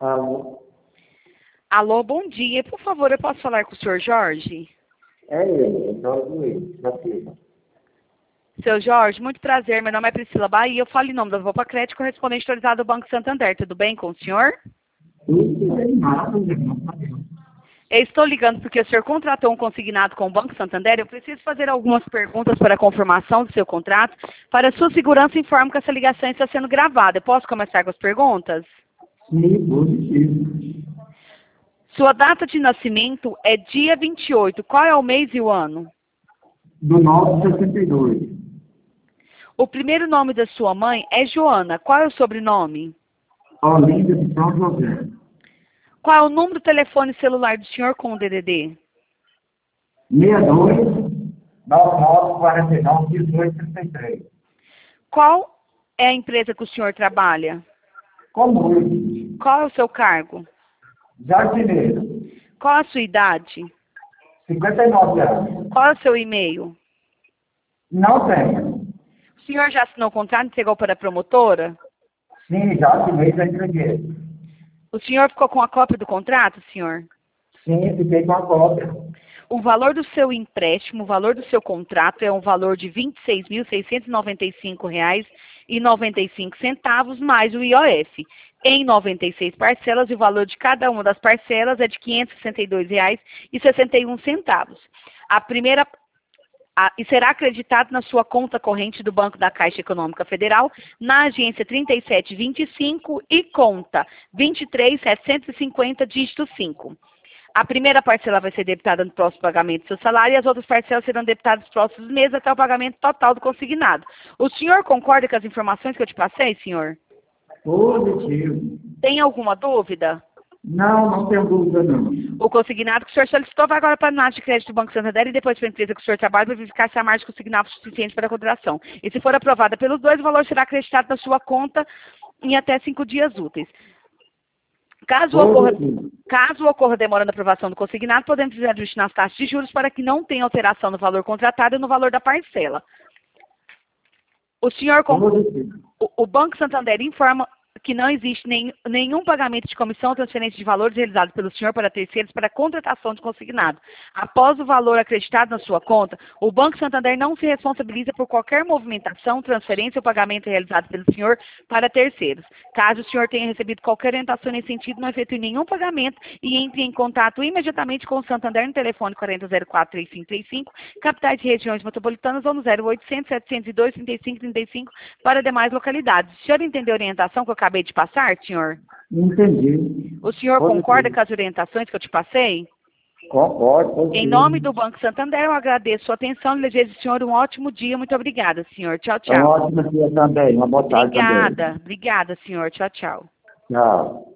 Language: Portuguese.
Alô? Alô, bom dia. Por favor, eu posso falar com o senhor Jorge? É ele, é Jorge Luiz, da Silva. Seu Jorge, muito prazer. Meu nome é Priscila Bahia. Eu falo em nome da Vopa Crédito, correspondente autorizado do Banco Santander. Tudo bem com o senhor? Tudo bem, maravilha. Eu estou ligando porque o senhor contratou um consignado com o Banco Santander. Eu preciso fazer algumas perguntas para a confirmação do seu contrato. Para sua segurança, informo que essa ligação está sendo gravada. Eu posso começar com as perguntas? Sim, positivo. Sua data de nascimento é dia 28. Qual é o mês e o ano? Do 962. O primeiro nome da sua mãe é Joana. Qual é o sobrenome? Olinda de São José. Qual é o número do telefone celular do senhor com o DDD? 62 9949 1833. Qual é a empresa que o senhor trabalha? Comum. Qual é o seu cargo? Jardineiro. Qual a sua idade? 59 anos. Qual é o seu e-mail? Não tenho. O senhor já assinou o contrato e entregou para a promotora? Sim, já assinei, já entreguei. O senhor ficou com a cópia do contrato, senhor? Sim, fiquei com a cópia. O valor do seu empréstimo, o valor do seu contrato é um valor de R$ 26.695,95 mais o IOF. Em 96 parcelas, e o valor de cada uma das parcelas é de R$ 562,61. E será acreditado na sua conta corrente do Banco da Caixa Econômica Federal, na agência 3725 e conta 23750, dígito 5. A primeira parcela vai ser debitada no próximo pagamento do seu salário e as outras parcelas serão debitadas nos próximos meses até o pagamento total do consignado. O senhor concorda com as informações que eu te passei, senhor? Positivo. Tem alguma dúvida? Não tenho dúvida, não. O consignado que o senhor solicitou vai agora para a análise de crédito do Banco Santander e depois para a empresa que o senhor trabalha para verificar se a margem consignada é suficiente para a contratação. E se for aprovada pelos dois, o valor será acreditado na sua conta em até 5 dias úteis. Caso ocorra demora na aprovação do consignado, podemos fazer ajuste nas taxas de juros para que não tenha alteração no valor contratado e no valor da parcela. O Banco Santander informa que não existe nenhum pagamento de comissão ou transferência de valores realizados pelo senhor para terceiros para a contratação de consignado. Após o valor acreditado na sua conta, o Banco Santander não se responsabiliza por qualquer movimentação, transferência ou pagamento realizado pelo senhor para terceiros. Caso o senhor tenha recebido qualquer orientação nesse sentido, não efetue nenhum pagamento e entre em contato imediatamente com o Santander no telefone 4004-3535, capitais de regiões metropolitanas ou no 0800-702-3535 para demais localidades. O senhor entendeu a orientação que eu acabei de passar, senhor? Entendi. O senhor concorda com as orientações que eu te passei? Concordo. Em nome do Banco Santander, eu agradeço a sua atenção e desejo ao senhor um ótimo dia. Muito obrigada, senhor. Tchau, tchau. Um ótimo dia também. Uma boa tarde também. Obrigada, senhor. Tchau, tchau. Tchau.